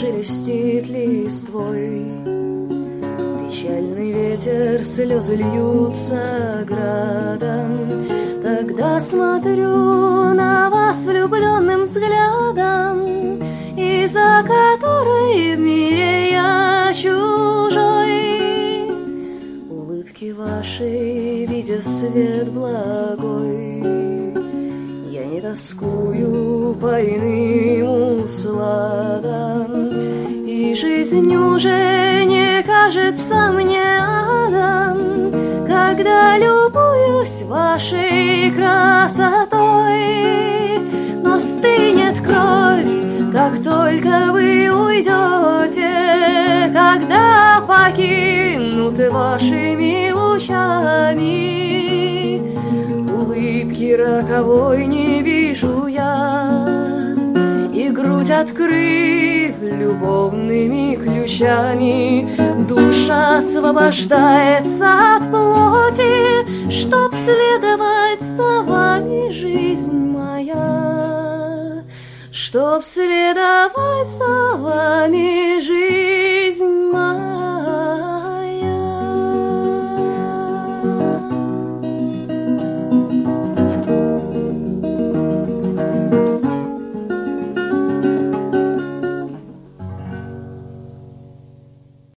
шелестит листвой. Печальный ветер, слезы льются градом. Тогда смотрю на вас влюбленным взглядом, из-за которой в мире я чужой. Улыбки вашей, видя свет благой, я не тоскую по иным усладам, и жизнь уже не кажется мне адом, когда любуюсь вашей красотой. Но стынет кровь, как только вы уйдете, когда покинуты вашими лучами. Улыбки роковой не вижу я, и грудь, открыв любовными ключами, душа освобождается от плоти, чтоб следовать за вами, жизнь моя, чтоб следовать за вами, жизнь моя.